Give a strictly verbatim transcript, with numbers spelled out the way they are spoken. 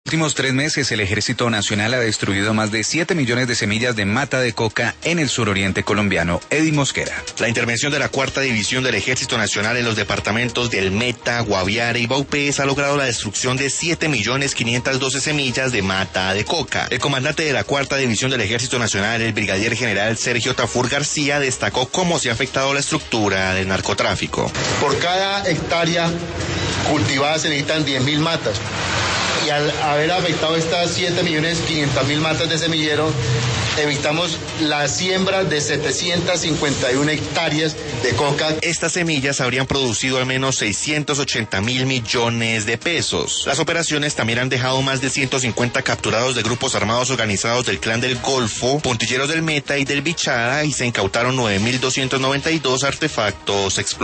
En los últimos tres meses, el Ejército Nacional ha destruido más de siete millones de semillas de mata de coca en el suroriente colombiano. Eddie Mosquera. La intervención de la Cuarta División del Ejército Nacional en los departamentos del Meta, Guaviare y Vaupés ha logrado la destrucción de siete millones quinientas doce semillas de mata de coca. El comandante de la Cuarta División del Ejército Nacional, el brigadier general Sergio Tafur García, destacó cómo se ha afectado la estructura del narcotráfico. Por cada hectárea cultivada se necesitan diez mil matas. Y al haber afectado estas siete millones quinientas mil matas de semillero, evitamos la siembra de setecientas cincuenta y una hectáreas de coca. Estas semillas habrían producido al menos seiscientos ochenta mil millones de pesos. Las operaciones también han dejado más de ciento cincuenta capturados de grupos armados organizados del Clan del Golfo, puntilleros del Meta y del Bichada, y se incautaron nueve mil doscientos noventa y dos artefactos explosivos.